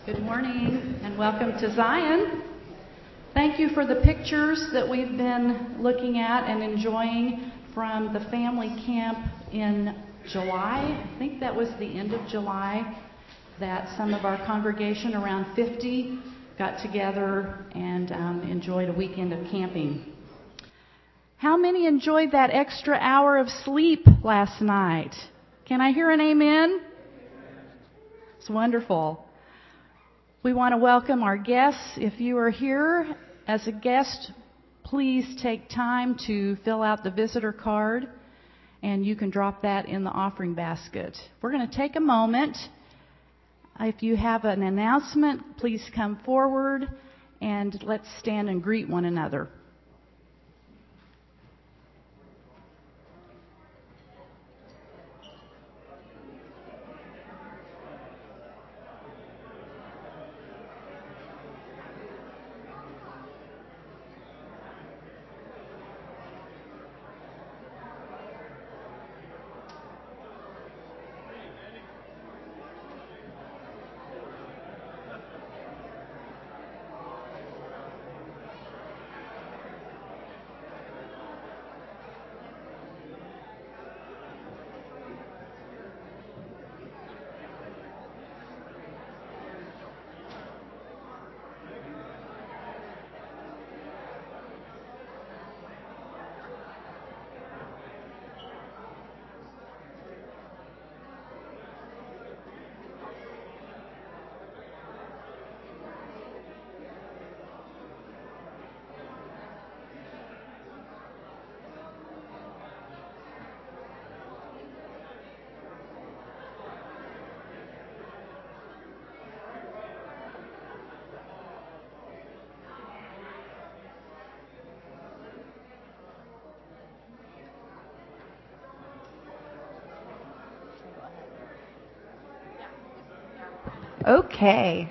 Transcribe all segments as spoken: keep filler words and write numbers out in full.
Good morning and welcome to Zion. Thank you for the pictures that we've been looking at and enjoying from the family camp in July. I think that was the end of July that some of our congregation, around fifty, got together and um, enjoyed a weekend of camping. How many enjoyed that extra hour of sleep last night? Can I hear an amen? It's wonderful. We want to welcome our guests. If you are here as a guest, please take time to fill out the visitor card, and you can drop that in the offering basket. We're going to take a moment. If you have an announcement, please come forward, and let's stand and greet one another. Okay.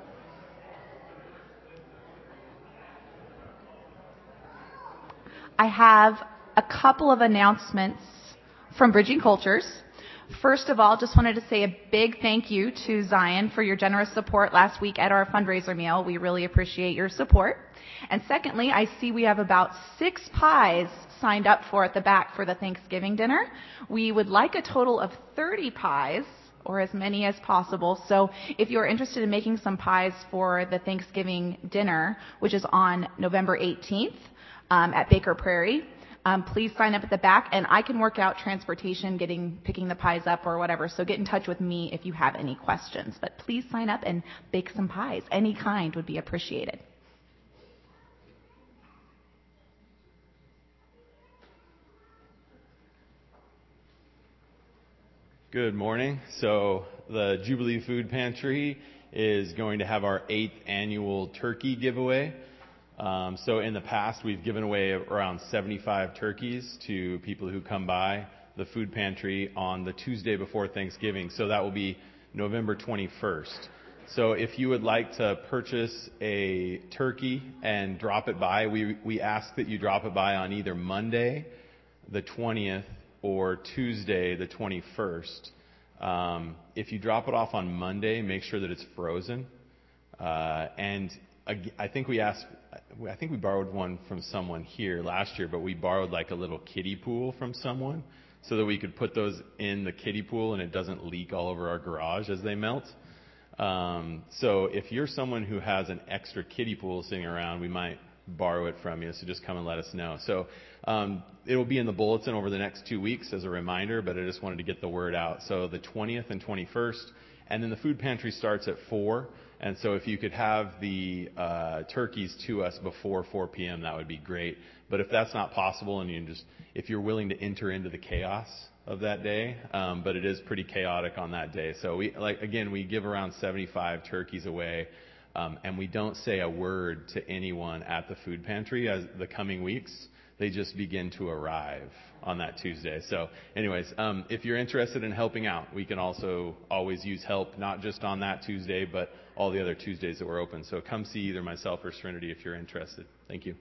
I have a couple of announcements from Bridging Cultures. First of all, just wanted to say a big thank you to Zion for your generous support last week at our fundraiser meal. We really appreciate your support. And secondly, I see we have about six pies signed up for at the back for the Thanksgiving dinner. We would like a total of thirty pies, or as many as possible. So if you're interested in making some pies for the Thanksgiving dinner, which is on November eighteenth um, at Baker Prairie, um, please sign up at the back, and I can work out transportation, getting picking the pies up or whatever. So get in touch with me if you have any questions. But please sign up and bake some pies. Any kind would be appreciated. Good morning. So the Jubilee Food Pantry is going to have our eighth annual turkey giveaway. Um, so in the past, we've given away around seventy-five turkeys to people who come by the food pantry on the Tuesday before Thanksgiving. So that will be November twenty-first. So if you would like to purchase a turkey and drop it by, we, we ask that you drop it by on either Monday, the twentieth, or Tuesday, the twenty-first. Um, if you drop it off on Monday, make sure that it's frozen. Uh, and I think we asked, I think we borrowed one from someone here last year, but we borrowed like a little kiddie pool from someone so that we could put those in the kiddie pool and it doesn't leak all over our garage as they melt. Um, so if you're someone who has an extra kiddie pool sitting around, we might borrow it from you, so just come and let us know. So um, it will be in the bulletin over the next two weeks as a reminder, but I just wanted to get the word out. So the twentieth and twenty-first, and then the food pantry starts at four, and so if you could have the uh, turkeys to us before four p.m., that would be great. But if that's not possible, and you just if you're willing to enter into the chaos of that day, um, but it is pretty chaotic on that day. So we like again we give around seventy-five turkeys away. Um, and we don't say a word to anyone at the food pantry as the coming weeks. They just begin to arrive on that Tuesday. So anyways, um, if you're interested in helping out, we can also always use help, not just on that Tuesday, but all the other Tuesdays that we're open. So come see either myself or Serenity if you're interested. Thank you.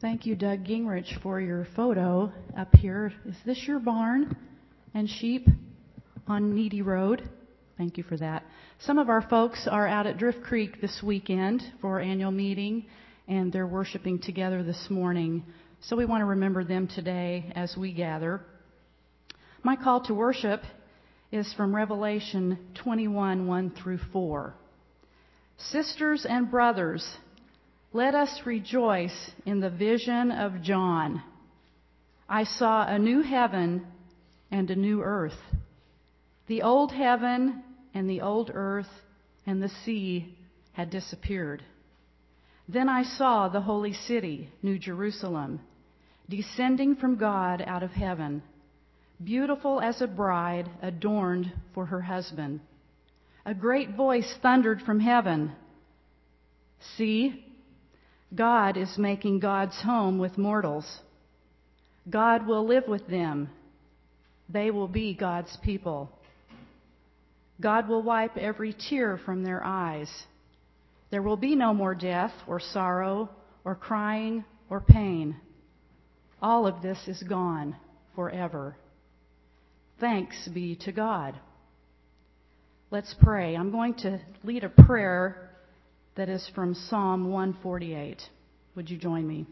Thank you, Doug Gingrich, for your photo up here. Is this your barn and sheep on Needy Road? Thank you for that. Some of our folks are out at Drift Creek this weekend for our annual meeting, and they're worshiping together this morning. So we want to remember them today as we gather. My call to worship is from Revelation twenty-one, one through four. Sisters and brothers, let us rejoice in the vision of John. I saw a new heaven and a new earth. The old heaven and the old earth and the sea had disappeared. Then I saw the holy city, New Jerusalem, descending from God out of heaven, beautiful as a bride adorned for her husband. A great voice thundered from heaven. See, God is making God's home with mortals. God will live with them. They will be God's people. God will wipe every tear from their eyes. There will be no more death or sorrow or crying or pain. All of this is gone forever. Thanks be to God. Let's pray. I'm going to lead a prayer that is from Psalm one forty-eight. Would you join me?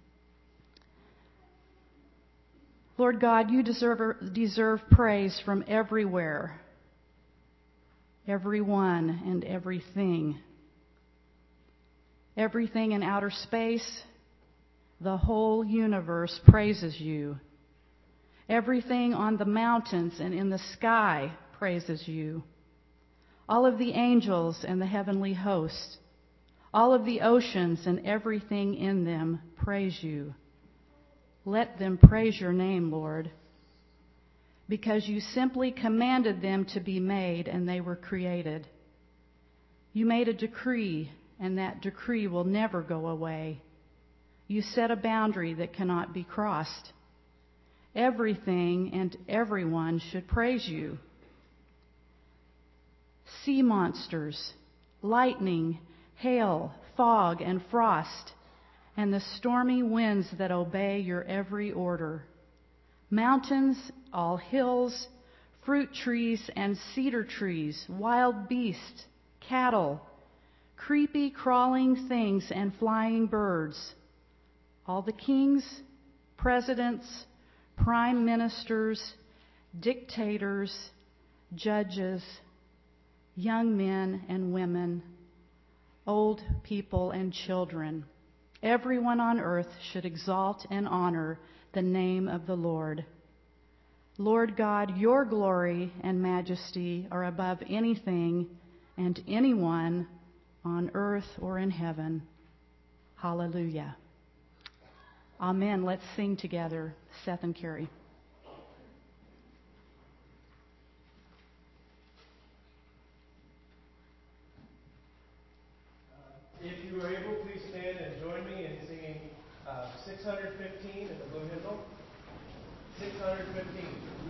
Lord God, you deserve, deserve praise from everywhere, everyone and everything. Everything in outer space, the whole universe praises you. Everything on the mountains and in the sky praises you. All of the angels and the heavenly host, all of the oceans and everything in them praise you. Let them praise your name, Lord, because you simply commanded them to be made and they were created. You made a decree, and that decree will never go away. You set a boundary that cannot be crossed. Everything and everyone should praise you. Sea monsters, lightning, hail, fog, and frost, and the stormy winds that obey your every order. Mountains, all hills, fruit trees and cedar trees, wild beasts, cattle, creepy crawling things and flying birds, all the kings, presidents, prime ministers, dictators, judges, young men and women, old people and children. Everyone on earth should exalt and honor the name of the Lord. Lord God, your glory and majesty are above anything and anyone on earth or in heaven. Hallelujah. Amen. Let's sing together, Seth and Carrie. If you are able, please stand and join me in singing uh, six fifteen in the blue hymnal. six fifteen.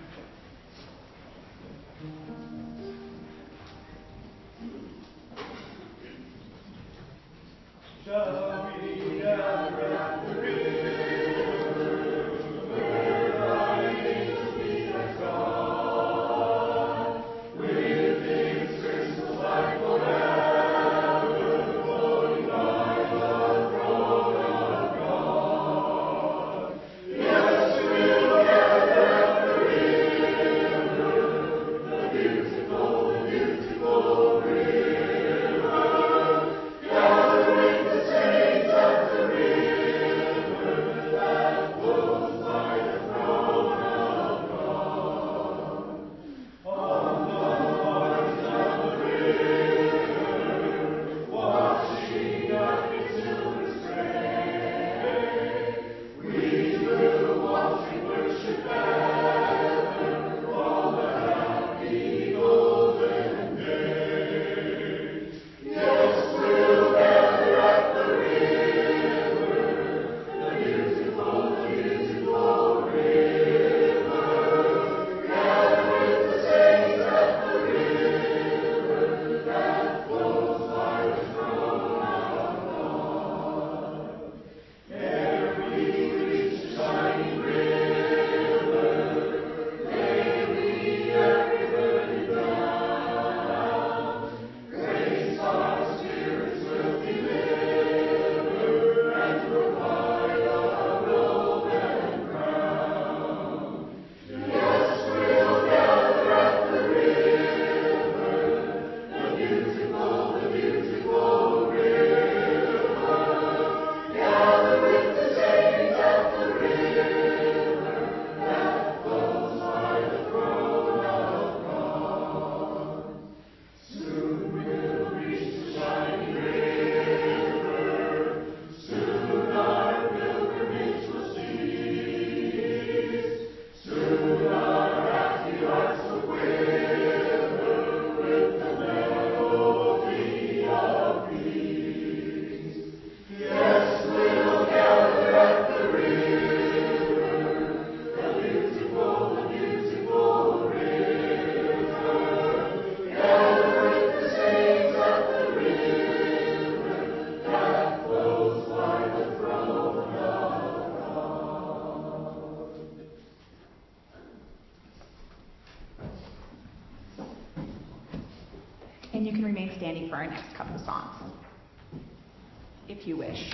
Shall we gather at the river, where thy angels meet at dawn, with its crystal light forever, flowing by the throne of God. Yes, we'll gather at the river. and you can remain standing for our next couple songs, if you wish.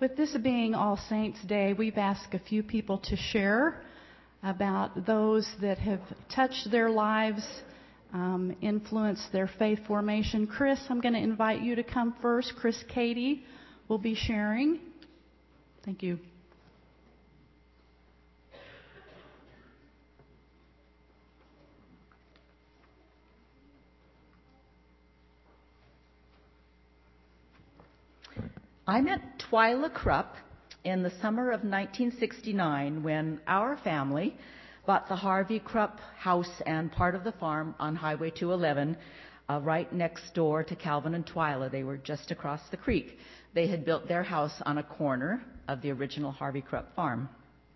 With this being All Saints Day, we've asked a few people to share about those that have touched their lives, um, influenced their faith formation. Chris, I'm going to invite you to come first. Chris Cady will be sharing. Thank you. I met Twyla Krupp in the summer of nineteen sixty-nine when our family bought the Harvey Krupp house and part of the farm on Highway two eleven uh, right next door to Calvin and Twyla. They were just across the creek. They had built their house on a corner of the original Harvey Krupp farm.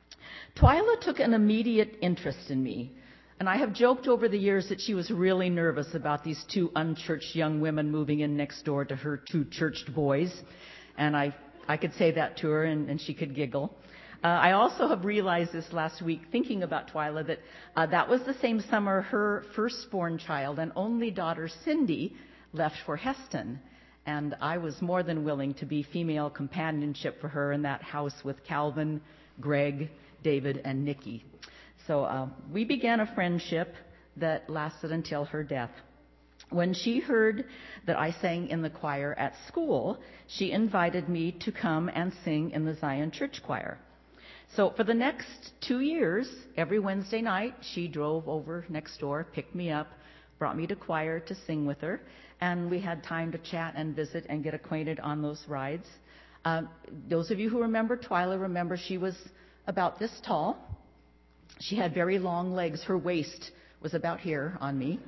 Twyla took an immediate interest in me, and I have joked over the years that she was really nervous about these two unchurched young women moving in next door to her two churched boys. And I, I could say that to her, and, and she could giggle. Uh, I also have realized this last week, thinking about Twyla, that uh, that was the same summer her firstborn child and only daughter, Cindy, left for Heston. And I was more than willing to be female companionship for her in that house with Calvin, Greg, David, and Nikki. So uh, we began a friendship that lasted until her death. When she heard that I sang in the choir at school, she invited me to come and sing in the Zion Church Choir. So for the next two years, every Wednesday night, she drove over next door, picked me up, brought me to choir to sing with her, and we had time to chat and visit and get acquainted on those rides. Uh, those of you who remember Twyla remember she was about this tall. She had very long legs. Her waist was about here on me.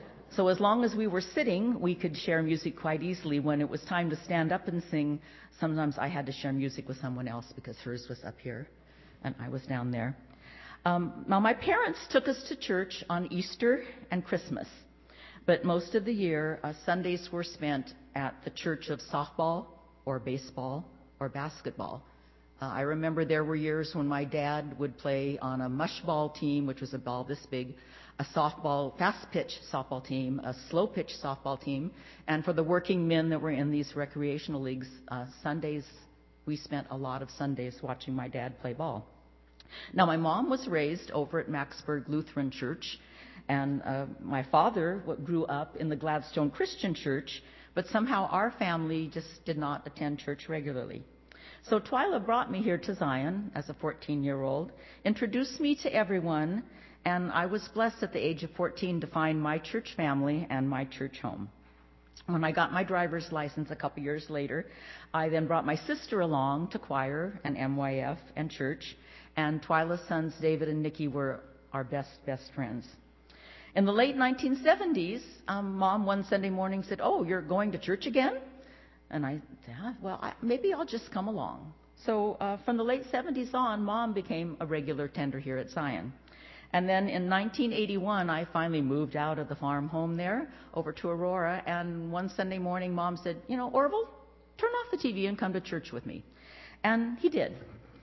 So as long as we were sitting, we could share music quite easily. When it was time to stand up and sing, sometimes I had to share music with someone else because hers was up here and I was down there. Um, now, my parents took us to church on Easter and Christmas, but most of the year, uh, Sundays were spent at the church of softball or baseball or basketball. Uh, I remember there were years when my dad would play on a mush ball team, which was a ball this big, a softball, fast-pitch softball team, a slow-pitch softball team, and for the working men that were in these recreational leagues, uh, Sundays, we spent a lot of Sundays watching my dad play ball. Now, my mom was raised over at Maxburg Lutheran Church, and uh, my father grew up in the Gladstone Christian Church, but somehow our family just did not attend church regularly. So Twyla brought me here to Zion as a fourteen-year-old, introduced me to everyone, and I was blessed at the age of fourteen to find my church family and my church home. When I got my driver's license a couple years later, I then brought my sister along to choir and M Y F and church, and Twyla's sons David and Nikki were our best, best friends. In the late nineteen seventies, um, Mom one Sunday morning said, "Oh, you're going to church again?" And I said, yeah, well, I, maybe I'll just come along. So uh, from the late seventies on, Mom became a regular tender here at Zion. And then in nineteen eighty-one, I finally moved out of the farm home there over to Aurora. And one Sunday morning, Mom said, you know, Orville, turn off the T V and come to church with me. And he did.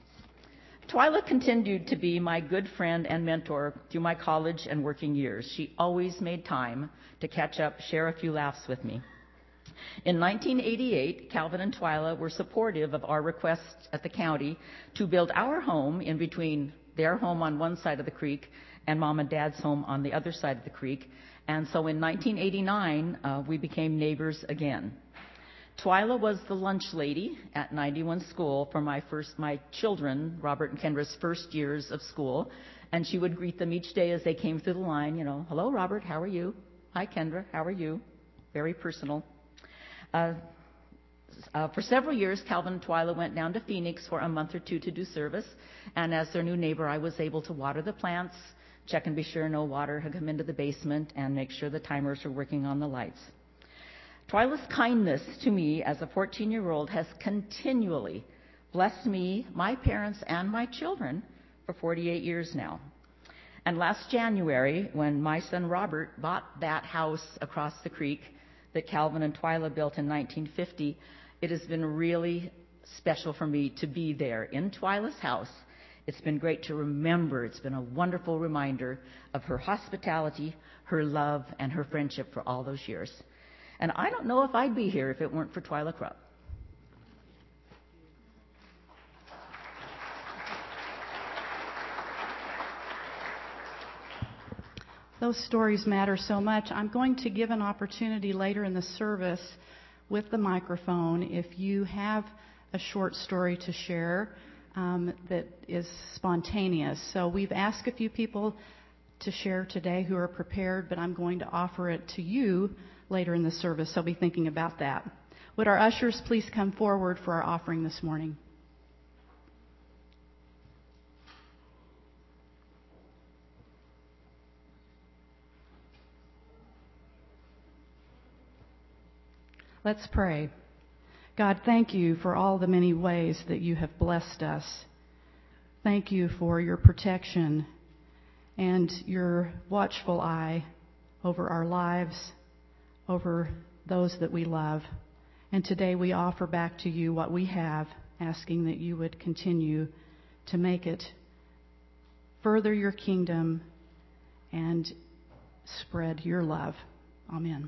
Twyla continued to be my good friend and mentor through my college and working years. She always made time to catch up, share a few laughs with me. In nineteen eighty-eight, Calvin and Twyla were supportive of our request at the county to build our home in between their home on one side of the creek and Mom and Dad's home on the other side of the creek. And so in nineteen eighty-nine, uh, we became neighbors again. Twyla was the lunch lady at ninety-one School for my first, my children, Robert and Kendra's first years of school. And she would greet them each day as they came through the line, you know, hello, Robert, how are you? Hi, Kendra, how are you? Very personal. Uh, uh, for several years, Calvin and Twyla went down to Phoenix for a month or two to do service. And as their new neighbor, I was able to water the plants, check and be sure no water had come into the basement, and make sure the timers were working on the lights. Twyla's kindness to me as a fourteen-year-old has continually blessed me, my parents, and my children for forty-eight years now. And last January, when my son Robert bought that house across the creek that Calvin and Twyla built in nineteen fifty, it has been really special for me to be there in Twyla's house. It's been great to remember. It's been a wonderful reminder of her hospitality, her love, and her friendship for all those years. And I don't know if I'd be here if it weren't for Twyla Krupp. Those stories matter so much. I'm going to give an opportunity later in the service with the microphone if you have a short story to share um, that is spontaneous. So we've asked a few people to share today who are prepared, but I'm going to offer it to you later in the service, so be thinking about that. Would our ushers please come forward for our offering this morning? Let's pray. God, thank you for all the many ways that you have blessed us. Thank you for your protection and your watchful eye over our lives, over those that we love. And today we offer back to you what we have, asking that you would continue to make it further your kingdom and spread your love. Amen.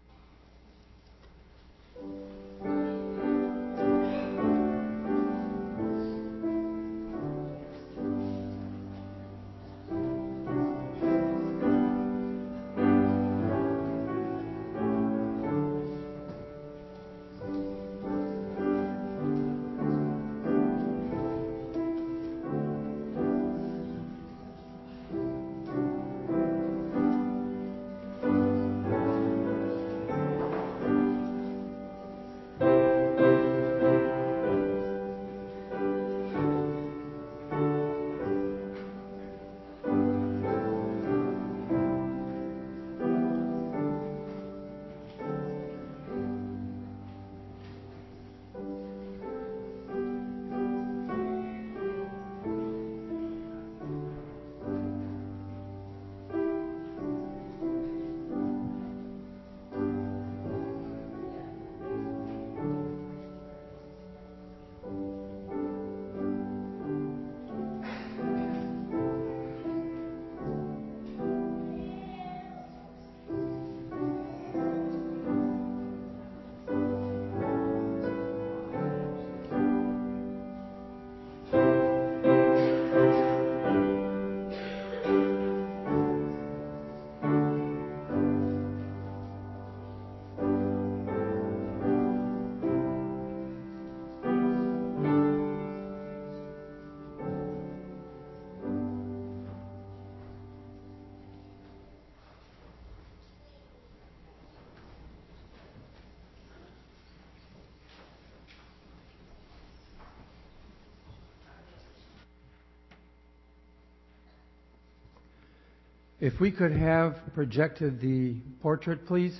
If we could have projected the portrait, please.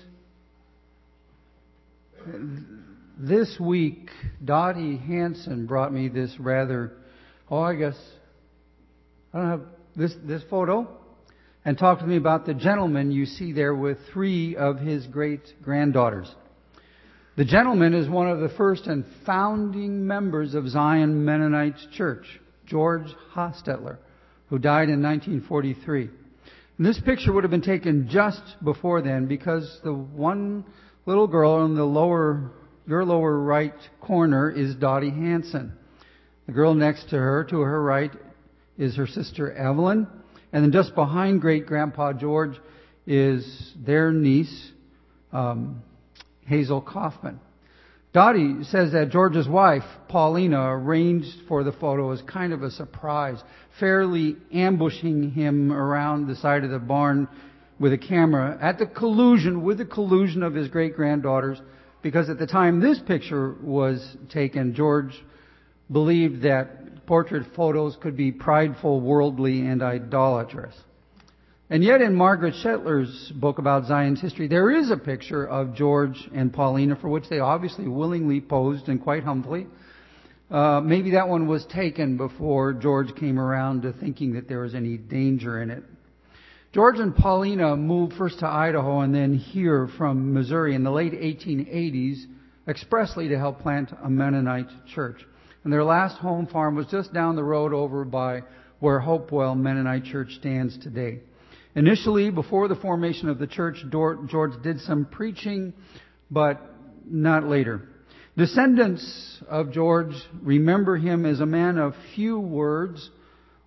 This week, Dottie Hanson brought me this rather, oh, I guess, I don't have this, this photo, and talked to me about the gentleman you see there with three of his great-granddaughters. The gentleman is one of the first and founding members of Zion Mennonite Church, George Hostetler, who died in nineteen forty-three. And this picture would have been taken just before then, because the one little girl in the lower, your lower right corner is Dottie Hanson. The girl next to her, to her right, is her sister Evelyn. And then just behind great-grandpa George is their niece, um, Hazel Kaufman. Dottie says that George's wife, Paulina, arranged for the photo as kind of a surprise, fairly ambushing him around the side of the barn with a camera at the collusion, with the collusion of his great-granddaughters, because at the time this picture was taken, George believed that portrait photos could be prideful, worldly, and idolatrous. And yet in Margaret Shetler's book about Zion's history, there is a picture of George and Paulina, for which they obviously willingly posed, and quite humbly. Uh, maybe that one was taken before George came around to thinking that there was any danger in it. George and Paulina moved first to Idaho and then here from Missouri in the late eighteen eighties, expressly to help plant a Mennonite church. And their last home farm was just down the road over by where Hopewell Mennonite Church stands today. Initially, before the formation of the church, George did some preaching, but not later. Descendants of George remember him as a man of few words,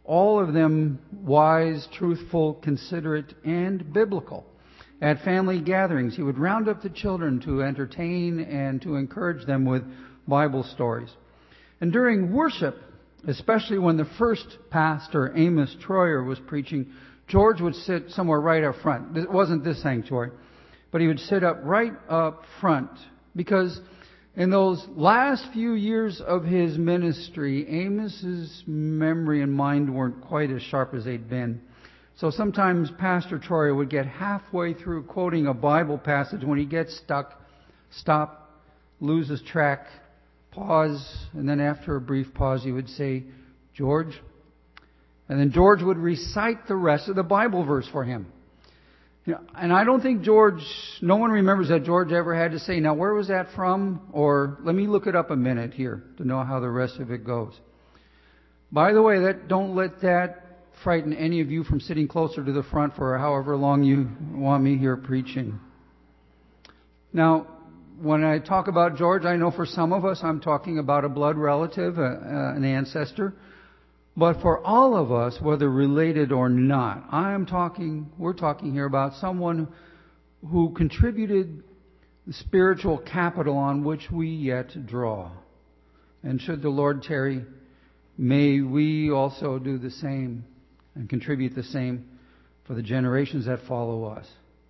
all of them wise, truthful, considerate, and biblical. At family gatherings, he would round up the children to entertain and to encourage them with Bible stories. And during worship, especially when the first pastor, Amos Troyer, was preaching, George would sit somewhere right up front. It wasn't this sanctuary, but he would sit up right up front because in those last few years of his ministry, Amos's memory and mind weren't quite as sharp as they'd been. So sometimes Pastor Troyer would get halfway through quoting a Bible passage. When he gets stuck, stop, loses track, pause, and then after a brief pause he would say, "George." And then George would recite the rest of the Bible verse for him. You know, and I don't think George, no one remembers that George ever had to say, "Now where was that from?" Or, "Let me look it up a minute here," to know how the rest of it goes. By the way, that don't let that frighten any of you from sitting closer to the front for however long you want me here preaching. Now, when I talk about George, I know for some of us I'm talking about a blood relative, uh, uh, an ancestor. But for all of us, whether related or not, I am talking, we're talking here about someone who contributed the spiritual capital on which we yet draw. And should the Lord tarry, may we also do the same and contribute the same for the generations that follow us.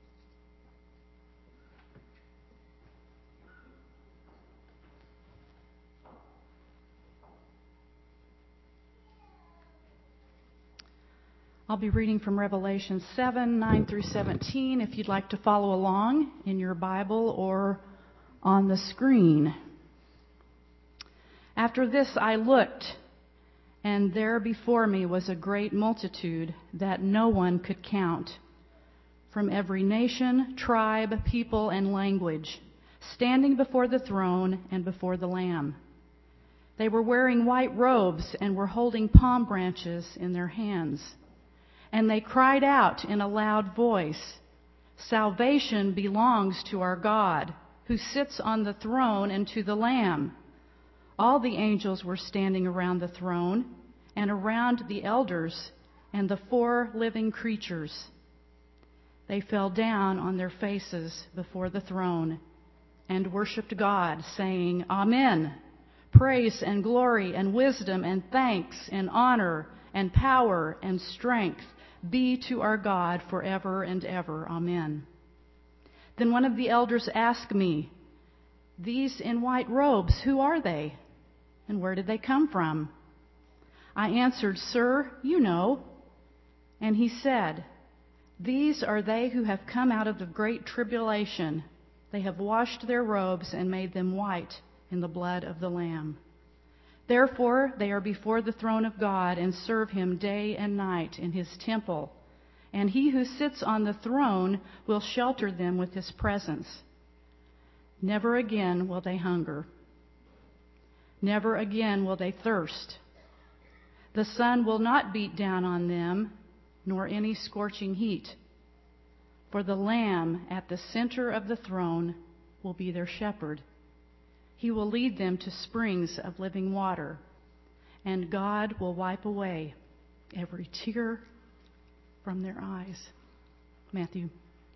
I'll be reading from Revelation seven, nine through seventeen, if you'd like to follow along in your Bible or on the screen. After this I looked, and there before me was a great multitude that no one could count, from every nation, tribe, people, and language, standing before the throne and before the Lamb. They were wearing white robes and were holding palm branches in their hands. And they cried out in a loud voice, "Salvation belongs to our God, who sits on the throne, and to the Lamb." All the angels were standing around the throne and around the elders and the four living creatures. They fell down on their faces before the throne and worshipped God, saying, "Amen. Praise and glory and wisdom and thanks and honor and power and strength be to our God forever and ever. Amen." Then one of the elders asked me, "These in white robes, who are they? And where did they come from?" I answered, "Sir, you know." And he said, "These are they who have come out of the great tribulation. They have washed their robes and made them white in the blood of the Lamb. Therefore they are before the throne of God and serve him day and night in his temple. And he who sits on the throne will shelter them with his presence. Never again will they hunger. Never again will they thirst. The sun will not beat down on them, nor any scorching heat. For the Lamb at the center of the throne will be their shepherd. He will lead them to springs of living water, and God will wipe away every tear from their eyes." Matthew.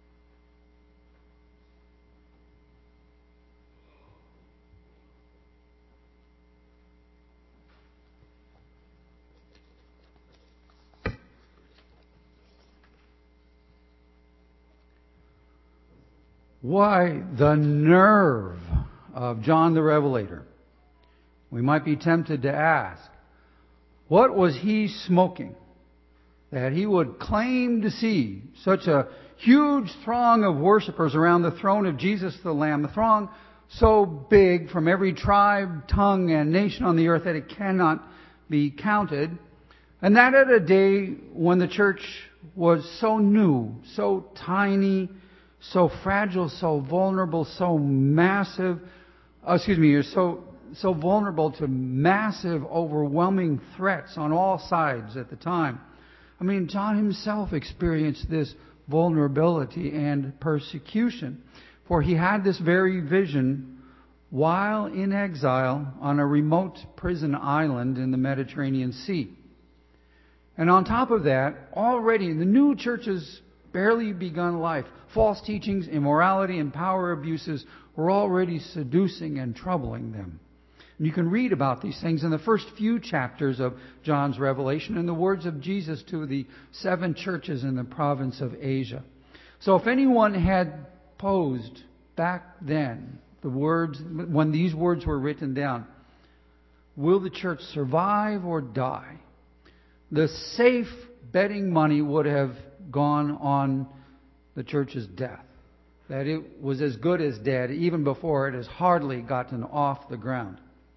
Why, the nerve of John the Revelator. We might be tempted to ask, what was he smoking that he would claim to see such a huge throng of worshipers around the throne of Jesus the Lamb, a throng so big from every tribe, tongue, and nation on the earth that it cannot be counted, and that at a day when the church was so new, so tiny, so fragile, so vulnerable, so massive, oh, excuse me, you're so so vulnerable to massive, overwhelming threats on all sides at the time. I mean, John himself experienced this vulnerability and persecution, for he had this very vision while in exile on a remote prison island in the Mediterranean Sea. And on top of that, already in the new church's barely begun life, false teachings, immorality, and power abuses were already seducing and troubling them. And you can read about these things in the first few chapters of John's Revelation in the words of Jesus to the seven churches in the province of Asia. So if anyone had posed back then the words, when these words were written down, will the church survive or die? The safe betting money would have gone on the church's death. That it was as good as dead even before it has hardly gotten off the ground.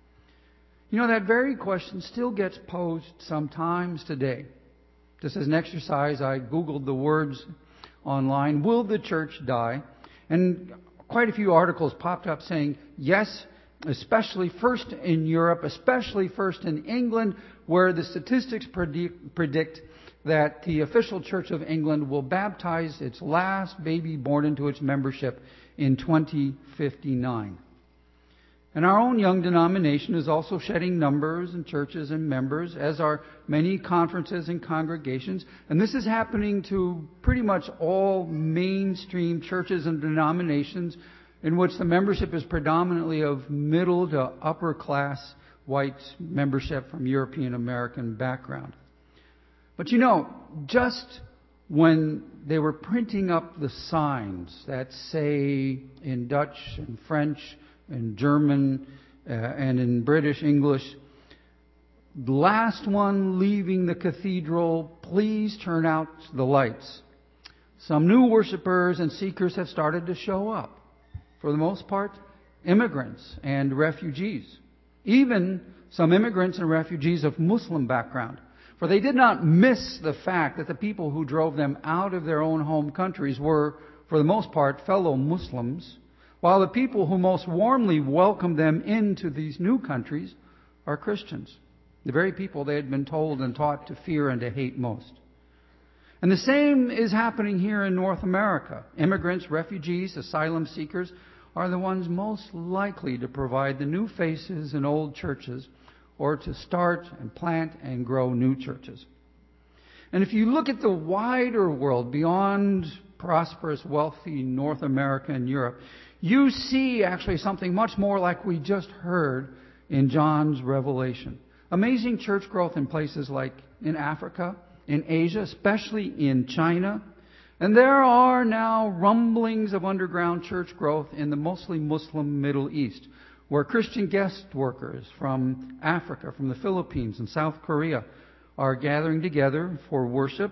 You know, that very question still gets posed sometimes today. Just as an exercise, I Googled the words online, will the church die? And quite a few articles popped up saying, yes, especially first in Europe, especially first in England, where the statistics predict, predict that the official Church of England will baptize its last baby born into its membership in twenty fifty-nine. And our own young denomination is also shedding numbers and churches and members, as are many conferences and congregations. And this is happening to pretty much all mainstream churches and denominations in which the membership is predominantly of middle to upper class white membership from European American background. But you know, just when they were printing up the signs that say in Dutch and French and German uh, and in British English, the last one leaving the cathedral, please turn out the lights, some new worshipers and seekers have started to show up. For the most part, immigrants and refugees. Even some immigrants and refugees of Muslim background. For they did not miss the fact that the people who drove them out of their own home countries were, for the most part, fellow Muslims, while the people who most warmly welcomed them into these new countries are Christians, the very people they had been told and taught to fear and to hate most. And the same is happening here in North America. Immigrants, refugees, asylum seekers are the ones most likely to provide the new faces in old churches or to start and plant and grow new churches. And if you look at the wider world beyond prosperous, wealthy North America and Europe, you see actually something much more like we just heard in John's Revelation. Amazing church growth in places like in Africa, in Asia, especially in China. And there are now rumblings of underground church growth in the mostly Muslim Middle East, where Christian guest workers from Africa, from the Philippines and South Korea are gathering together for worship.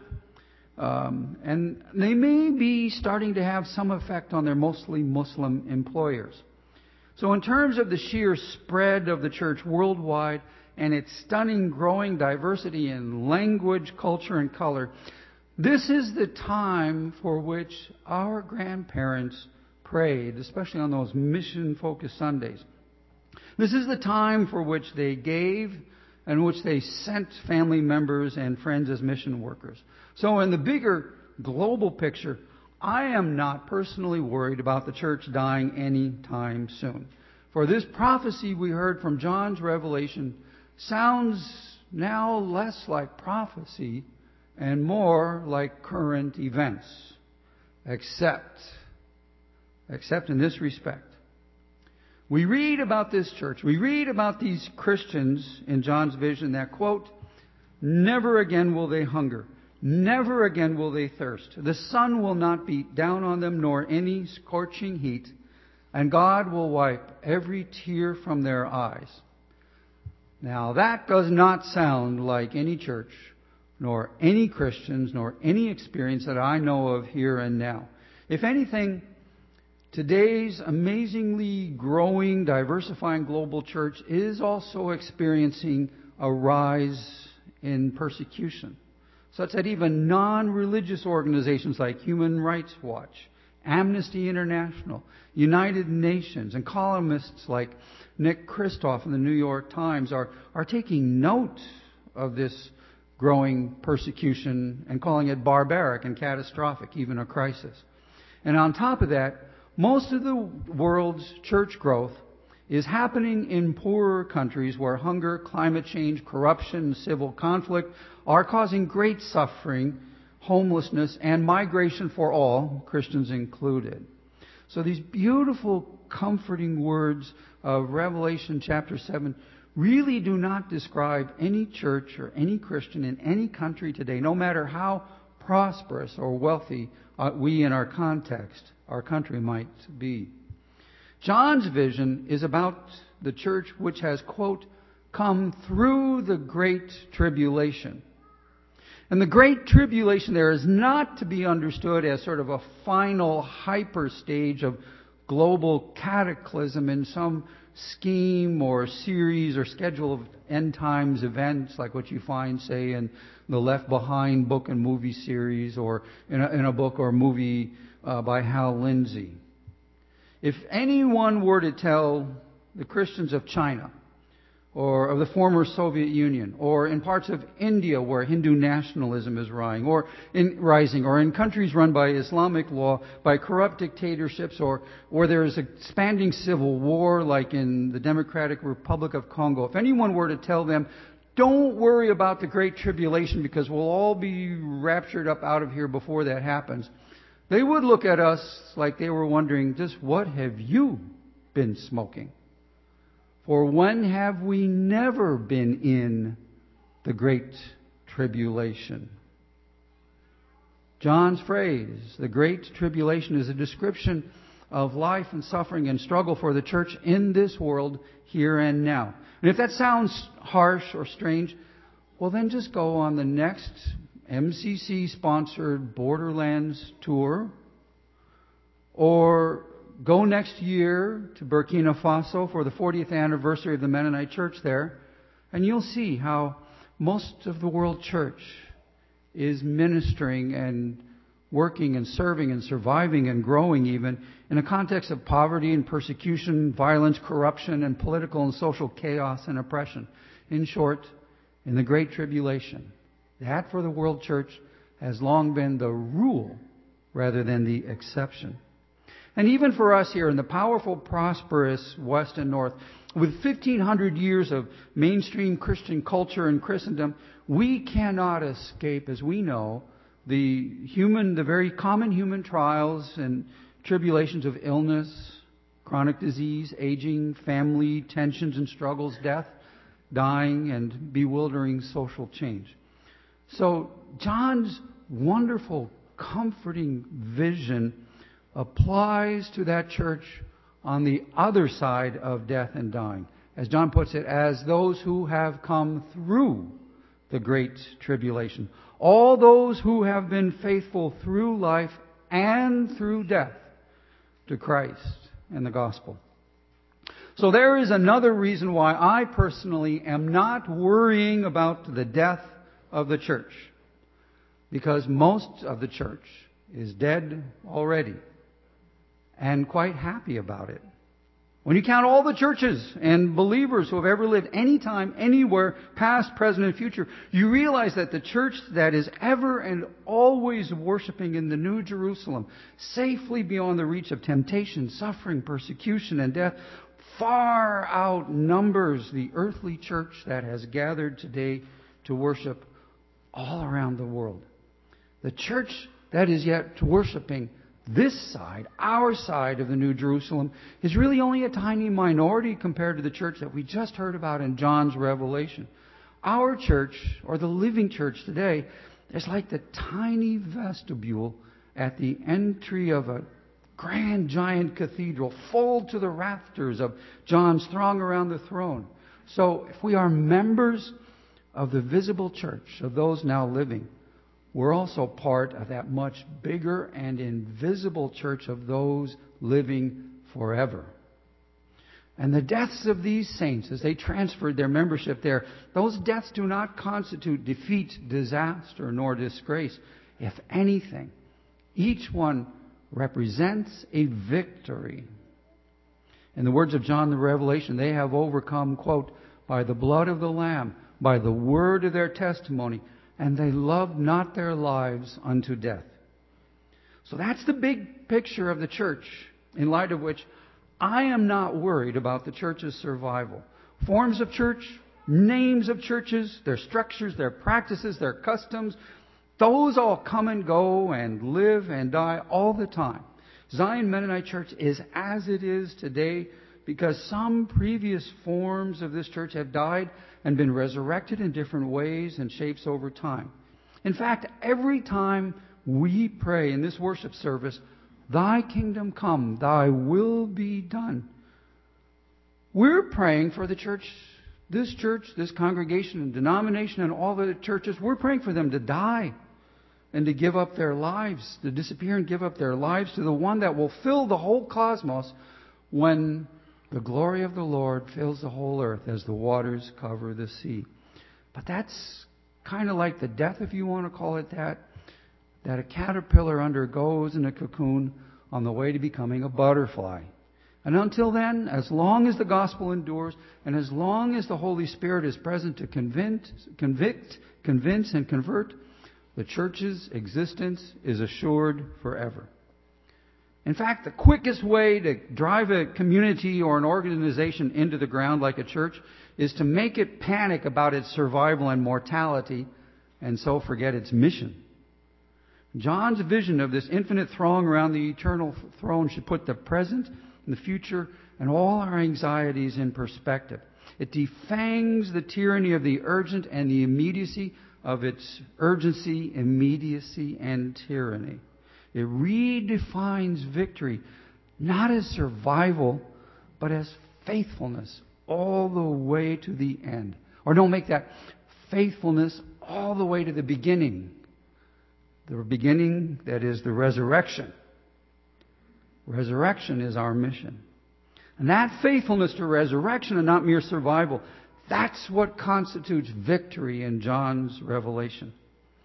Um, and they may be starting to have some effect on their mostly Muslim employers. So in terms of the sheer spread of the church worldwide and its stunning growing diversity in language, culture, and color, this is the time for which our grandparents prayed, especially on those mission-focused Sundays. This is the time for which they gave and which they sent family members and friends as mission workers. So in the bigger global picture, I am not personally worried about the church dying any time soon. For this prophecy we heard from John's Revelation sounds now less like prophecy and more like current events. Except, except in this respect. We read about this church, we read about these Christians in John's vision that, quote, never again will they hunger, never again will they thirst. The sun will not beat down on them, nor any scorching heat, and God will wipe every tear from their eyes. Now that does not sound like any church, nor any Christians, nor any experience that I know of here and now. If anything, today's amazingly growing, diversifying global church is also experiencing a rise in persecution, such that even non-religious organizations like Human Rights Watch, Amnesty International, United Nations, and columnists like Nick Kristof in the New York Times are, are taking note of this growing persecution and calling it barbaric and catastrophic, even a crisis. And on top of that, most of the world's church growth is happening in poorer countries where hunger, climate change, corruption, and civil conflict are causing great suffering, homelessness, and migration for all, Christians included. So these beautiful, comforting words of Revelation chapter seven really do not describe any church or any Christian in any country today, no matter how prosperous or wealthy uh, we in our context, our country might be. John's vision is about the church which has, quote, come through the great tribulation. And the great tribulation there is not to be understood as sort of a final hyper stage of global cataclysm in some scheme or series or schedule of end times events like what you find, say, in the Left Behind book and movie series or in a, in a book or movie uh, by Hal Lindsey. If anyone were to tell the Christians of China or of the former Soviet Union, or in parts of India where Hindu nationalism is rising, or in rising, or in countries run by Islamic law, by corrupt dictatorships, or where there is expanding civil war, like in the Democratic Republic of Congo, if anyone were to tell them, don't worry about the Great Tribulation because we'll all be raptured up out of here before that happens, they would look at us like they were wondering, just what have you been smoking? For when have we never been in the Great Tribulation? John's phrase, the Great Tribulation, is a description of life and suffering and struggle for the church in this world, here and now. And if that sounds harsh or strange, well then just go on the next M C C-sponsored Borderlands tour, or go next year to Burkina Faso for the fortieth anniversary of the Mennonite Church there, and you'll see how most of the world church is ministering and working and serving and surviving and growing even in a context of poverty and persecution, violence, corruption, and political and social chaos and oppression. In short, in the Great Tribulation, that for the world church has long been the rule rather than the exception. And even for us here in the powerful, prosperous West and North, with fifteen hundred years of mainstream Christian culture and Christendom, we cannot escape, as we know, the human, the very common human trials and tribulations of illness, chronic disease, aging, family tensions and struggles, death, dying, and bewildering social change. So John's wonderful, comforting vision applies to that church on the other side of death and dying. As John puts it, as those who have come through the Great Tribulation. All those who have been faithful through life and through death to Christ and the gospel. So there is another reason why I personally am not worrying about the death of the church. Because most of the church is dead already. And quite happy about it. When you count all the churches and believers who have ever lived anytime, anywhere, past, present, and future, you realize that the church that is ever and always worshiping in the New Jerusalem, safely beyond the reach of temptation, suffering, persecution, and death, far outnumbers the earthly church that has gathered today to worship all around the world. The church that is yet worshiping this side, our side of the New Jerusalem, is really only a tiny minority compared to the church that we just heard about in John's Revelation. Our church, or the living church today, is like the tiny vestibule at the entry of a grand giant cathedral, full to the rafters of John's throng around the throne. So if we are members of the visible church of those now living, we're also part of that much bigger and invisible church of those living forever. And the deaths of these saints, as they transferred their membership there, those deaths do not constitute defeat, disaster, nor disgrace. If anything, each one represents a victory. In the words of John the Revelation, they have overcome, quote, by the blood of the Lamb, by the word of their testimony, and they loved not their lives unto death. So that's the big picture of the church, in light of which I am not worried about the church's survival. Forms of church, names of churches, their structures, their practices, their customs, those all come and go and live and die all the time. Zion Mennonite Church is as it is today because some previous forms of this church have died and been resurrected in different ways and shapes over time. In fact, every time we pray in this worship service, Thy kingdom come, Thy will be done, we're praying for the church, this church, this congregation and denomination and all the churches. We're praying for them to die and to give up their lives, to disappear and give up their lives to the one that will fill the whole cosmos when the glory of the Lord fills the whole earth as the waters cover the sea. But that's kind of like the death, if you want to call it that, that a caterpillar undergoes in a cocoon on the way to becoming a butterfly. And until then, as long as the gospel endures, and as long as the Holy Spirit is present to convince, convict, convince, and convert, the church's existence is assured forever. In fact, the quickest way to drive a community or an organization into the ground like a church is to make it panic about its survival and mortality, and so forget its mission. John's vision of this infinite throng around the eternal throne should put the present and the future and all our anxieties in perspective. It defangs the tyranny of the urgent and the immediacy of its urgency, immediacy, and tyranny. It redefines victory, not as survival, but as faithfulness all the way to the end. Or don't make that faithfulness all the way to the beginning. The beginning, that is the resurrection. Resurrection is our mission. And that faithfulness to resurrection and not mere survival, that's what constitutes victory in John's revelation.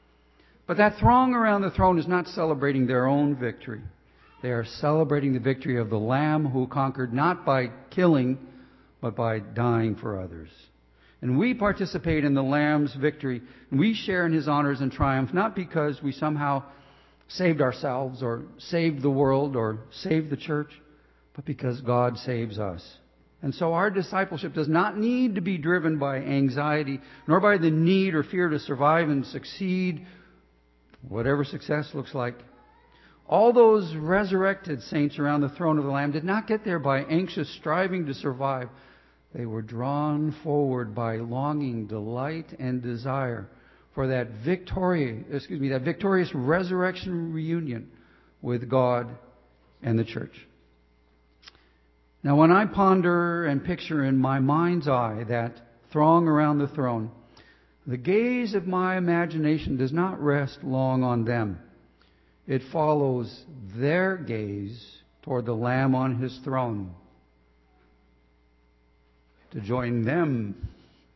But that throng around the throne is not celebrating their own victory. They are celebrating the victory of the Lamb who conquered not by killing, but by dying for others. And we participate in the Lamb's victory. And we share in His honors and triumphs, not because we somehow saved ourselves or saved the world or saved the church, but because God saves us. And so our discipleship does not need to be driven by anxiety, nor by the need or fear to survive and succeed, whatever success looks like. All those resurrected saints around the throne of the Lamb did not get there by anxious striving to survive. They were drawn forward by longing, delight, and desire for that victorious, excuse me, that victorious resurrection reunion with God and the church. Now, when I ponder and picture in my mind's eye that throng around the throne, the gaze of my imagination does not rest long on them. It follows their gaze toward the Lamb on His throne to join them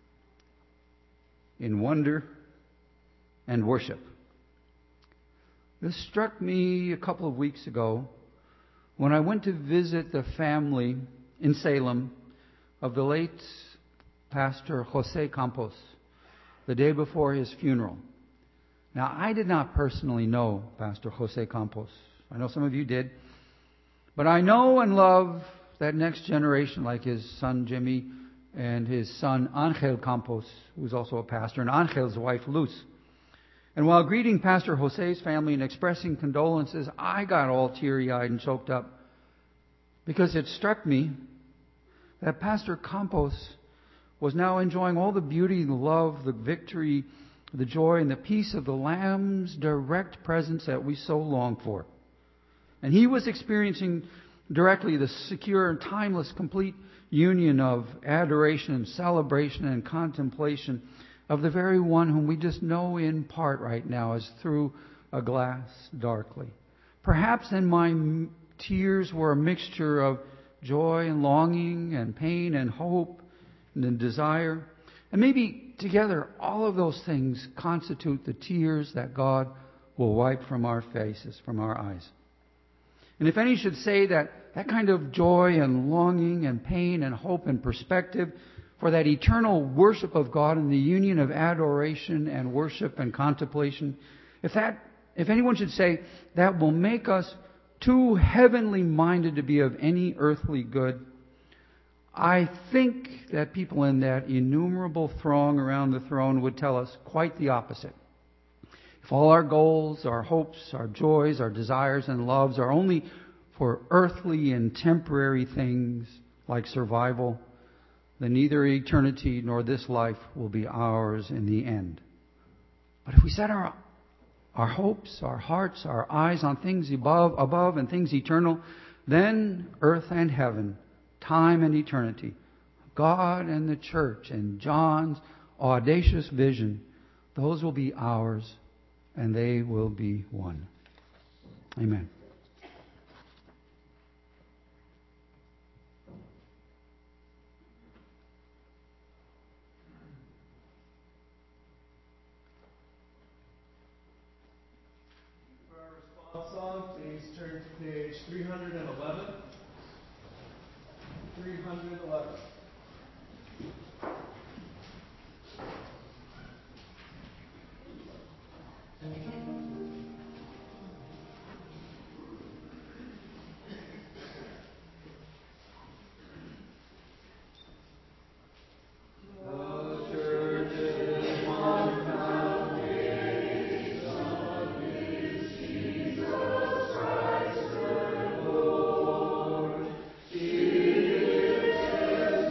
in wonder and worship. This struck me a couple of weeks ago when I went to visit the family in Salem of the late Pastor Jose Campos the day before his funeral. Now, I did not personally know Pastor Jose Campos. I know some of you did. But I know and love that next generation, like his son Jimmy and his son Angel Campos, who's also a pastor, and Angel's wife Luz. And while greeting Pastor Jose's family and expressing condolences, I got all teary-eyed and choked up because it struck me that Pastor Campos was now enjoying all the beauty, the love, the victory, the joy, and the peace of the Lamb's direct presence that we so long for. And he was experiencing directly the secure and timeless, complete union of adoration and celebration and contemplation of the very one whom we just know in part right now as through a glass darkly. Perhaps then my tears were a mixture of joy and longing and pain and hope and desire. And maybe together all of those things constitute the tears that God will wipe from our faces, from our eyes. And if any should say that that kind of joy and longing and pain and hope and perspective for that eternal worship of God and the union of adoration and worship and contemplation, if that, if anyone should say that will make us too heavenly minded to be of any earthly good. I think that people in that innumerable throng around the throne would tell us quite the opposite. If all our goals, our hopes, our joys, our desires and loves are only for earthly and temporary things like survival, then neither eternity nor this life will be ours in the end. But if we set our our hopes, our hearts, our eyes on things above, above and things eternal, then earth and heaven, time and eternity, God and the church and John's audacious vision, those will be ours and they will be one. Amen. Song, please turn to page three hundred eleven. three hundred eleven. He is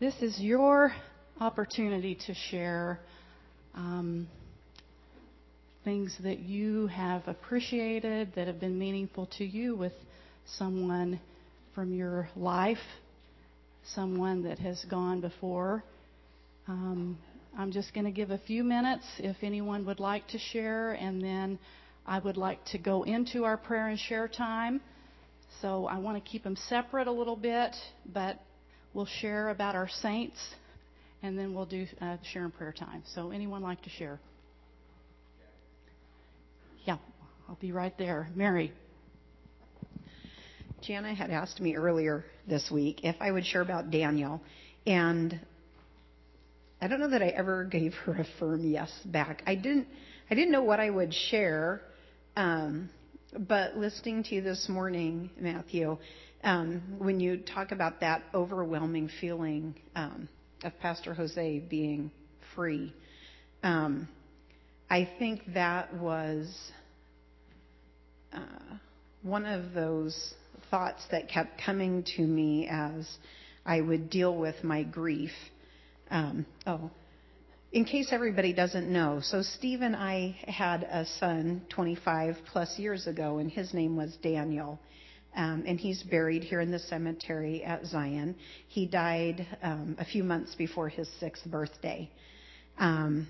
this is your opportunity to share um, things that you have appreciated, that have been meaningful to you with someone from your life, someone that has gone before. Um, I'm just going to give a few minutes if anyone would like to share, and then I would like to go into our prayer and share time. So I want to keep them separate a little bit, but we'll share about our saints, and then we'll do uh, share and prayer time. So anyone like to share? Yeah, I'll be right there. Mary. Jana had asked me earlier this week if I would share about Daniel, and I don't know that I ever gave her a firm yes back. I didn't. I didn't know what I would share, um, but listening to you this morning, Matthew, um, when you talk about that overwhelming feeling um, of Pastor Jose being free, um, I think that was uh, one of those thoughts that kept coming to me as I would deal with my grief. Um, oh, in case everybody doesn't know, so Steve and I had a son twenty-five plus years ago, and his name was Daniel. Um, and he's buried here in the cemetery at Zion. He died um, a few months before his sixth birthday. Um,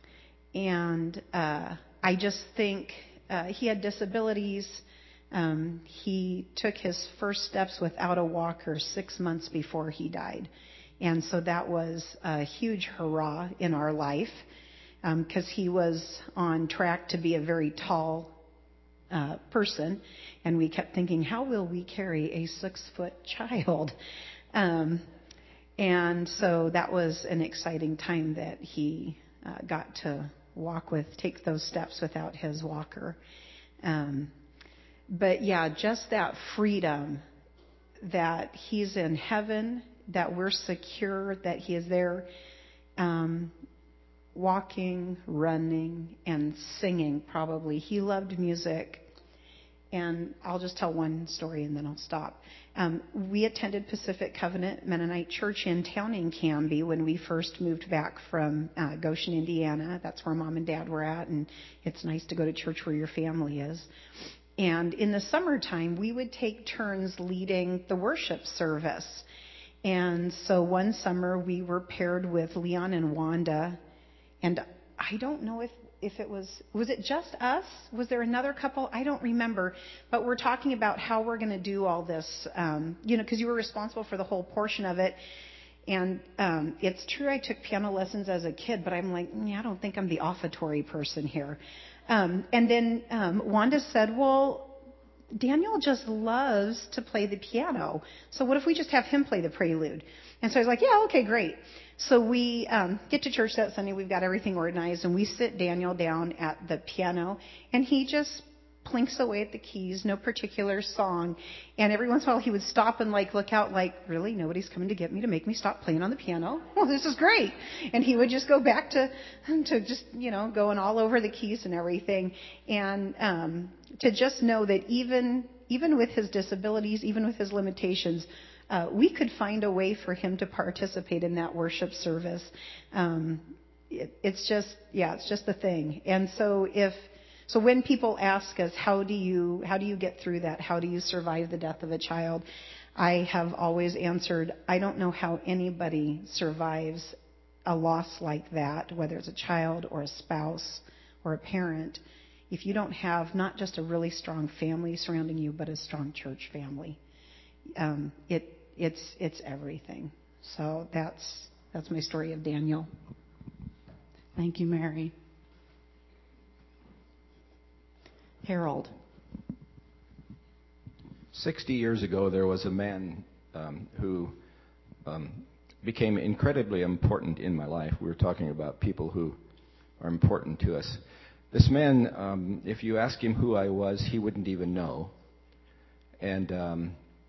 and uh, I just think uh, he had disabilities. Um, he took his first steps without a walker six months before he died. And so that was a huge hurrah in our life because um, he was on track to be a very tall uh, person. And we kept thinking, how will we carry a six-foot child? Um, and so that was an exciting time that he uh, got to walk with, take those steps without his walker. Um, But yeah, just that freedom that he's in heaven, that we're secure, that he is there um, walking, running, and singing probably. He loved music. And I'll just tell one story and then I'll stop. Um, we attended Pacific Covenant Mennonite Church in town in Canby when we first moved back from uh, Goshen, Indiana. That's where Mom and Dad were at, and it's nice to go to church where your family is. And in the summertime, we would take turns leading the worship service. And so one summer, we were paired with Leon and Wanda. And I don't know if, if it was, was it just us? Was there another couple? I don't remember. But we're talking about how we're going to do all this, um, you know, because you were responsible for the whole portion of it. And um, it's true I took piano lessons as a kid, but I'm like, yeah, I don't think I'm the offertory person here. Um, and then um, Wanda said, well, Daniel just loves to play the piano. So what if we just have him play the prelude? And so I was like, yeah, okay, great. So we um, get to church that Sunday. We've got everything organized, and we sit Daniel down at the piano, and he just plinks away at the keys, no particular song. And every once in a while he would stop and like look out like, really, nobody's coming to get me to make me stop playing on the piano? Well, this is great. And he would just go back to, to just, you know, going all over the keys and everything. And um, to just know that even, even with his disabilities, even with his limitations, uh, we could find a way for him to participate in that worship service. Um, it, it's just, yeah, it's just the thing. And so if, So when people ask us, how do you how do you get through that? How do you survive the death of a child? I have always answered, I don't know how anybody survives a loss like that, whether it's a child or a spouse or a parent, if you don't have not just a really strong family surrounding you, but a strong church family. Um, it it's it's everything. So that's that's my story of Daniel. Thank you, Mary. Harold. Sixty years ago, there was a man um, who um, became incredibly important in my life. We were talking about people who are important to us. This man, um, if you ask him who I was, he wouldn't even know. And um,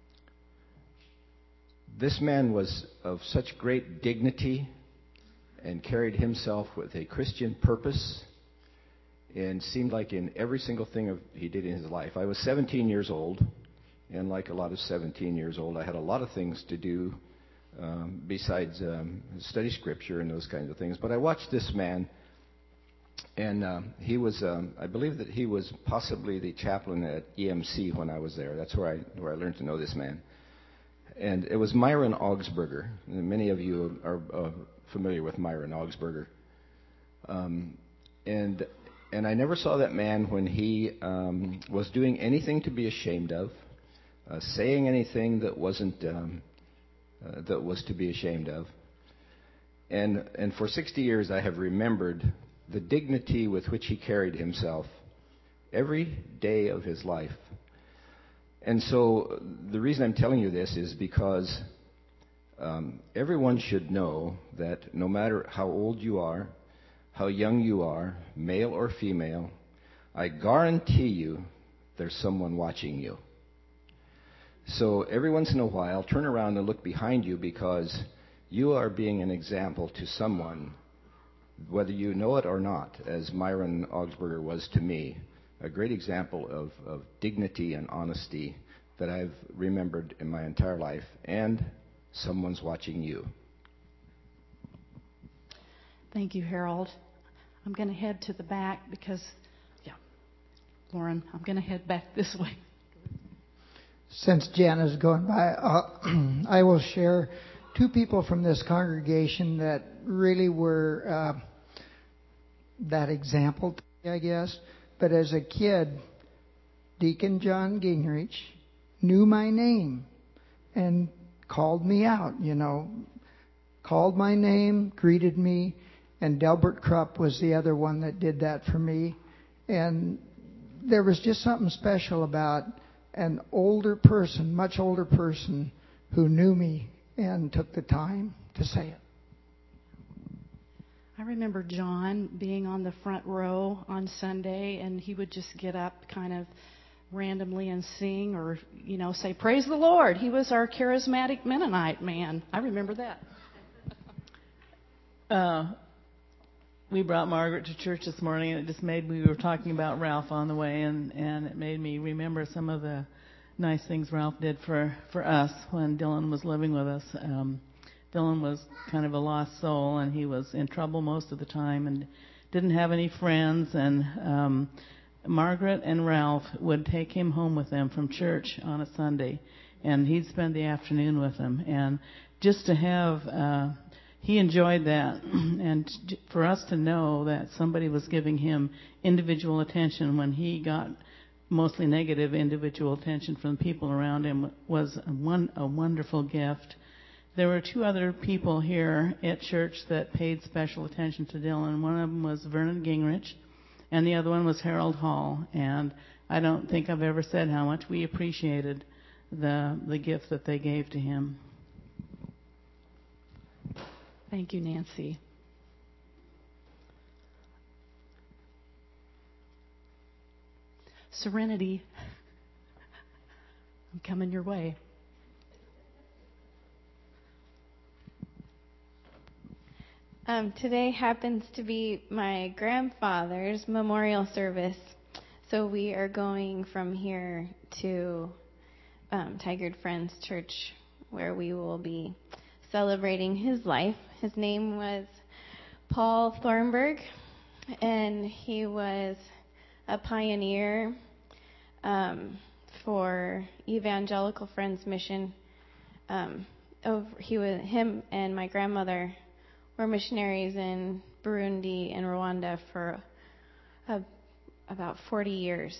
this man was of such great dignity and carried himself with a Christian purpose, and seemed like in every single thing of, he did in his life. I was seventeen years old, and like a lot of seventeen years old, I had a lot of things to do um, besides um, study scripture and those kinds of things. But I watched this man, and um, he was, um, I believe that he was possibly the chaplain at E M C when I was there. That's where I where I learned to know this man. And it was Myron Augsburger. And many of you are uh, familiar with Myron Augsburger. Um, and and I never saw that man when he um, was doing anything to be ashamed of, uh, saying anything that wasn't um, uh, that was to be ashamed of. And and for sixty years I have remembered the dignity with which he carried himself every day of his life. And so the reason I'm telling you this is because um, everyone should know that no matter how old you are, how young you are, male or female, I guarantee you there's someone watching you. So every once in a while, turn around and look behind you, because you are being an example to someone, whether you know it or not, as Myron Augsburger was to me. A great example of, of dignity and honesty that I've remembered in my entire life, and someone's watching you. Thank you, Harold. I'm going to head to the back because, yeah, Lauren, I'm going to head back this way. Since Jan is going by, uh, I will share two people from this congregation that really were uh, that example to me, I guess. But as a kid, Deacon John Gingrich knew my name and called me out, you know, called my name, greeted me, and Delbert Krupp was the other one that did that for me. And there was just something special about an older person, much older person, who knew me and took the time to say it. I remember John being on the front row on Sunday, and he would just get up kind of randomly and sing, or, you know, say, "Praise the Lord." He was our charismatic Mennonite man. I remember that. Uh, we brought Margaret to church this morning, and it just made, we were talking about Ralph on the way, and, and it made me remember some of the nice things Ralph did for, for us when Dylan was living with us. Um, Dylan was kind of a lost soul, and he was in trouble most of the time and didn't have any friends. And um, Margaret and Ralph would take him home with them from church on a Sunday, and he'd spend the afternoon with them. And just to have, uh, he enjoyed that. And for us to know that somebody was giving him individual attention when he got mostly negative individual attention from the people around him was a, one, a wonderful gift. There were two other people here at church that paid special attention to Dylan. One of them was Vernon Gingrich, and the other one was Harold Hall. And I don't think I've ever said how much we appreciated the the gift that they gave to him. Thank you, Nancy. Serenity, I'm coming your way. Um, today happens to be my grandfather's memorial service, so we are going from here to um, Tigard Friends Church, where we will be celebrating his life. His name was Paul Thornburg, and he was a pioneer um, for Evangelical Friends Mission. Um, over, he was him and my grandmother were missionaries in Burundi and Rwanda for uh, about forty years,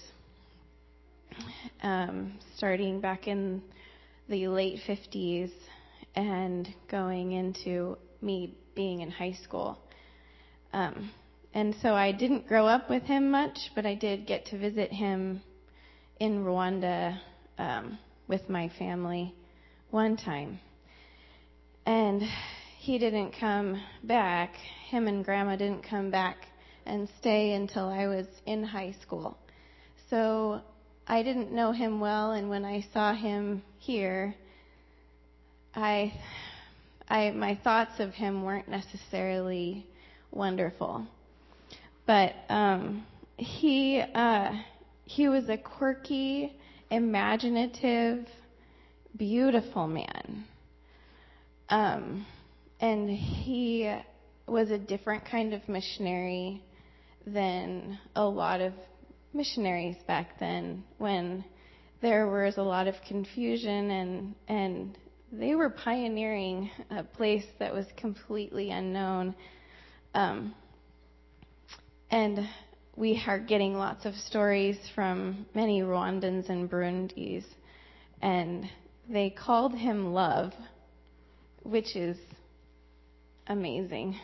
um, starting back in the late fifties and going into me being in high school. Um, and so I didn't grow up with him much, but I did get to visit him in Rwanda um, with my family one time. And he didn't come back, him and Grandma didn't come back and stay until I was in high school. So I didn't know him well, and when I saw him here, I, I, my thoughts of him weren't necessarily wonderful. But um, he, uh, he was a quirky, imaginative, beautiful man. Um, and he was a different kind of missionary than a lot of missionaries back then, when there was a lot of confusion, and and they were pioneering a place that was completely unknown. Um, and we are getting lots of stories from many Rwandans and Burundis, and they called him Love, which is amazing.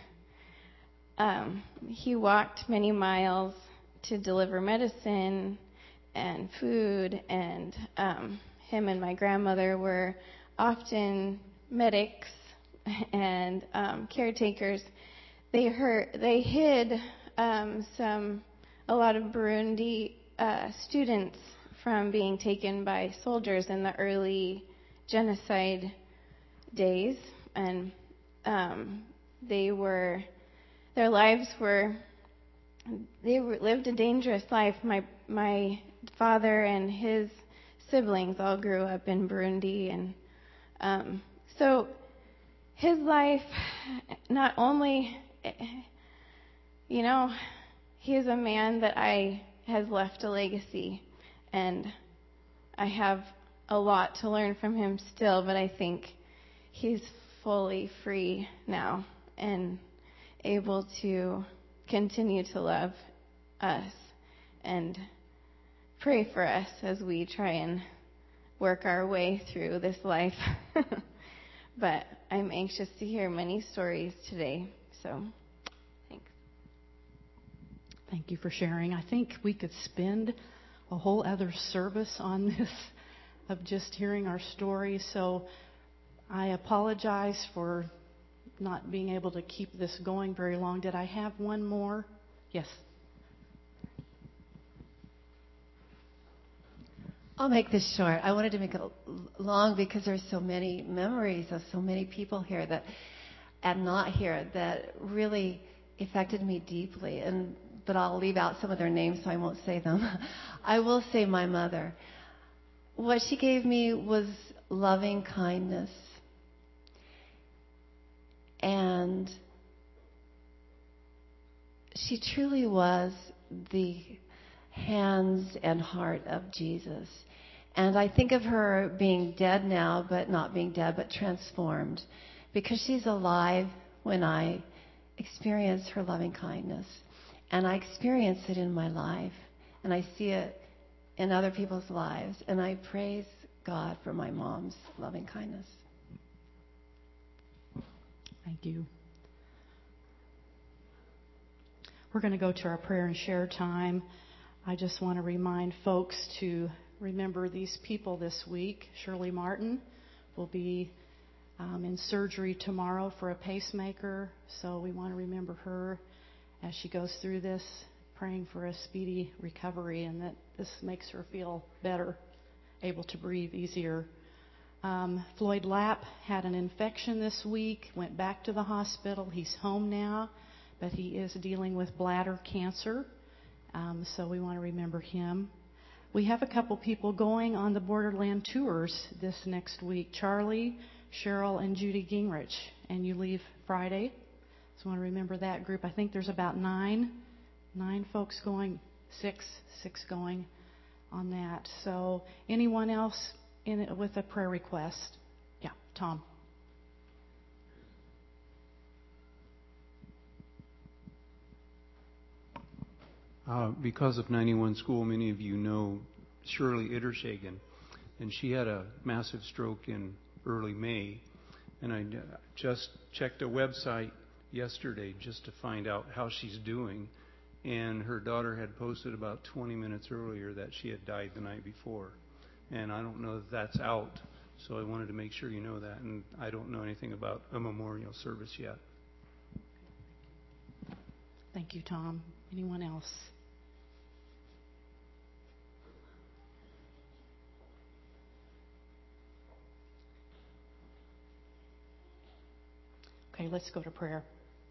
Um, he walked many miles to deliver medicine and food, and um, him and my grandmother were often medics and um, caretakers. They heard, they hid um, some a lot of Burundi uh, students from being taken by soldiers in the early genocide days, and um, they were their lives were they were, lived a dangerous life. My my father and his siblings all grew up in Burundi, and um, so his life, not only, you know, he is a man that I has left a legacy, and I have a lot to learn from him still, but I think he's fully free now and able to continue to love us and pray for us as we try and work our way through this life. But I'm anxious to hear many stories today. So, thanks. Thank you for sharing. I think we could spend a whole other service on this of just hearing our stories. So I apologize for not being able to keep this going very long. Did I have one more? Yes. I'll make this short. I wanted to make it long because there's so many memories of so many people here that, and not here, that really affected me deeply. And but I'll leave out some of their names, so I won't say them. I will say my mother. What she gave me was loving kindness. And she truly was the hands and heart of Jesus. And I think of her being dead now, but not being dead, but transformed, because she's alive when I experience her loving kindness. And I experience it in my life, and I see it in other people's lives. And I praise God for my mom's loving kindness. Thank you. We're going to go to our prayer and share time. I just want to remind folks to remember these people this week. Shirley Martin will be um, in surgery tomorrow for a pacemaker, so we want to remember her as she goes through this, praying for a speedy recovery and that this makes her feel better, able to breathe easier. Um, Floyd Lapp had an infection this week, went back to the hospital. He's home now, but he is dealing with bladder cancer, um, so we want to remember him. We have a couple people going on the Borderland tours this next week, Charlie, Cheryl, and Judy Gingrich, and you leave Friday. So I want to remember that group. I think there's about nine, nine folks going, six, six going on that. So anyone else in it with a prayer request? Yeah, Tom. Uh, because of ninety-one School, many of you know Shirley Ittershagen, and she had a massive stroke in early May. And I just checked a website yesterday just to find out how she's doing, and her daughter had posted about twenty minutes earlier that she had died the night before. And I don't know if that's out, so I wanted to make sure you know that. And I don't know anything about a memorial service yet. Thank you, Tom. Anyone else? Okay, let's go to prayer.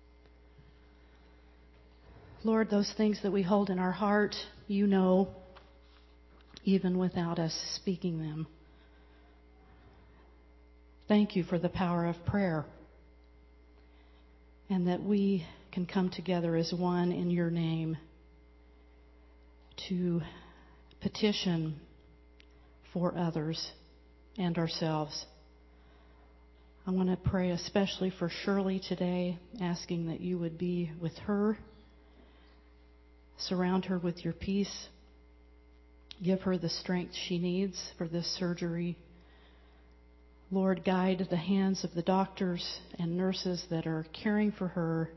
Lord, those things that we hold in our heart, you know, even without us speaking them. Thank you for the power of prayer, and that we can come together as one in your name to petition for others and ourselves. I want to pray especially for Shirley today, asking that you would be with her, surround her with your peace, give her the strength she needs for this surgery. Lord, guide the hands of the doctors and nurses that are caring for her.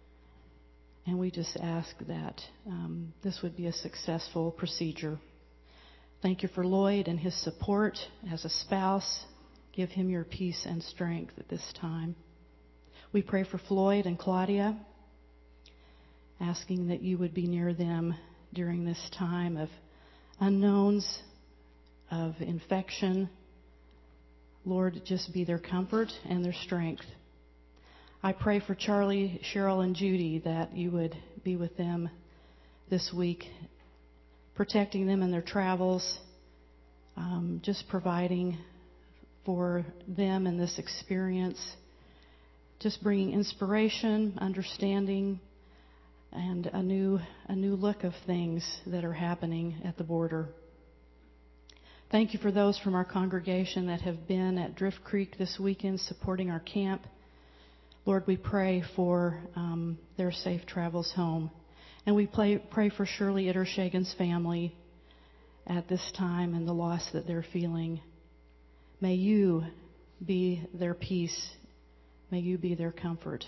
And we just ask that um, this would be a successful procedure. Thank you for Lloyd and his support as a spouse. Give him your peace and strength at this time. We pray for Floyd and Claudia, asking that you would be near them during this time of unknowns, of infection. Lord, just be their comfort and their strength. I pray for Charlie, Cheryl, and Judy that you would be with them this week, protecting them in their travels, um, just providing for them in this experience, just bringing inspiration, understanding, and a new a new look of things that are happening at the border. Thank you for those from our congregation that have been at Drift Creek this weekend supporting our camp. Lord, we pray for um, their safe travels home. And we pray, pray for Shirley Ittershagen's family at this time and the loss that they're feeling. May you be their peace. May you be their comfort.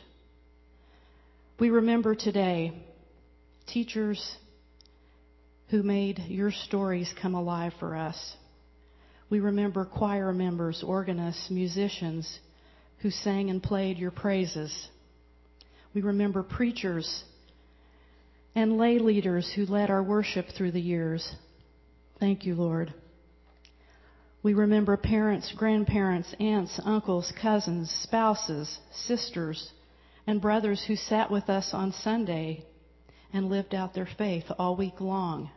We remember today teachers who made your stories come alive for us. We remember choir members, organists, musicians who sang and played your praises. We remember preachers and lay leaders who led our worship through the years. Thank you, Lord. We remember parents, grandparents, aunts, uncles, cousins, spouses, sisters, and brothers who sat with us on Sunday and lived out their faith all week long.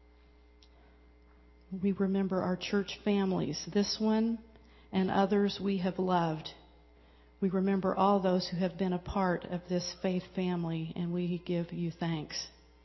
We remember our church families, this one and others we have loved. We remember all those who have been a part of this faith family, and we give you thanks.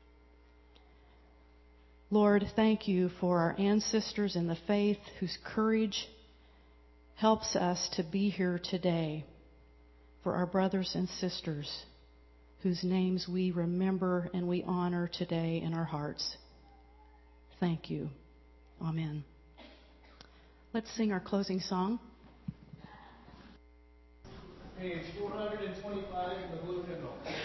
Lord, thank you for our ancestors in the faith whose courage helps us to be here today, for our brothers and sisters whose names we remember and we honor today in our hearts. Thank you. Amen. Let's sing our closing song. Page four hundred twenty-five in the blue hymnal.